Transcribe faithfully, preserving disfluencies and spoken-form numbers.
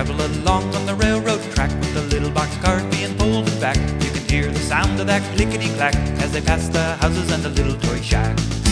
travel along on the railroad track with the little box cars being pulled back. You can hear the sound of that clickety-clack as they pass the houses and the little toy shack.